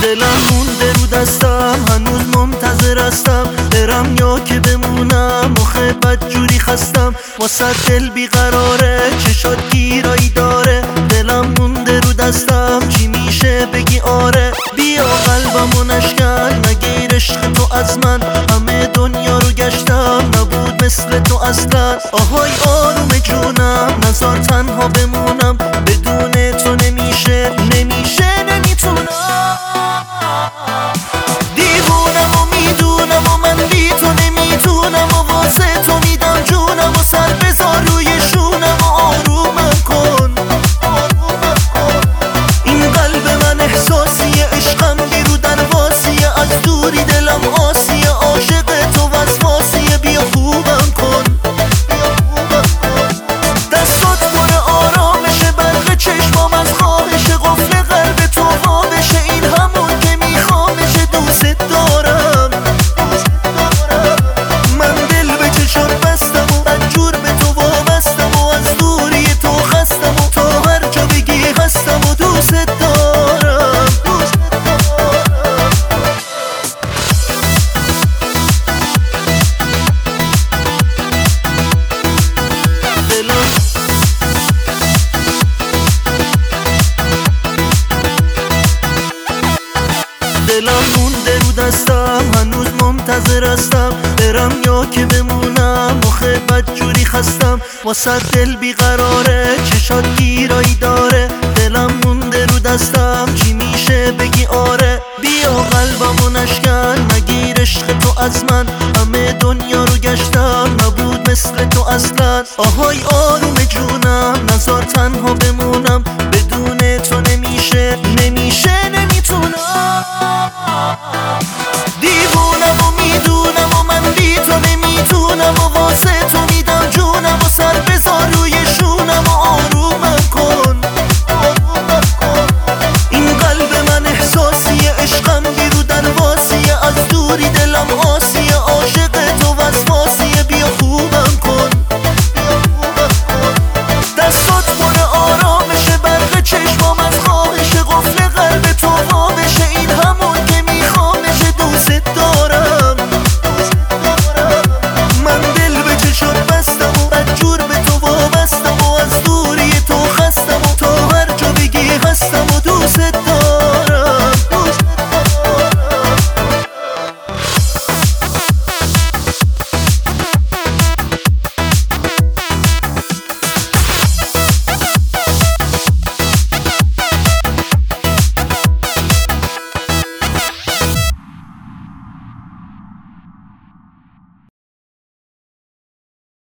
دلم مونده رو دستم، هنوز منتظر هستم برم یا که بمونم. آخه بدجوری خستم، واسه دل بیقراره، چشات گیرایی داره. دلم مونده رو دستم، چی میشه بگی آره؟ بیا قلبمو نشکن، نگیر عشق تو از من. همه دنیا رو گشتم، نبود مثل تو اصلا. آهای آروم جونم، نزار تنها بمونم. بدون تو نمیشه نمیتونم. دیوونم و میدونم و من بی تو نمیتونم و واسه تو میدم جونم و سر بذار روی شونم و آرومم کن. این قلب من احساسیه، عشقم بیرو درواسیه، از دوری دلم آسیه، عاشق تو وسواسیه. بیا خوبم کن، دستات پر آرامشه، برق چشمام از خواهشه، قفل قلب تو وا بشه. این همون که میخوامشه، دوست دارم. من دل به چشات بستم و بدجور به تو وابستم و از دوری تو خستم و تا هر جا بگی هستم و دوست دارم. دلم مونده رو دستم، هنوز منتظر هستم برم یا که بمونم. آخه بدجوری خستم، واسه دل بیقراره، چشات گیرایی داره. دلم مونده رو دستم، چی میشه بگی آره؟ بیا قلبمو نشکن، نگیر عشق تو از من. همه دنیا رو گشتم، نبود مثل تو اصلا. آهای آروم جونم، نزار تنها بمونم. بدون تو نمیشه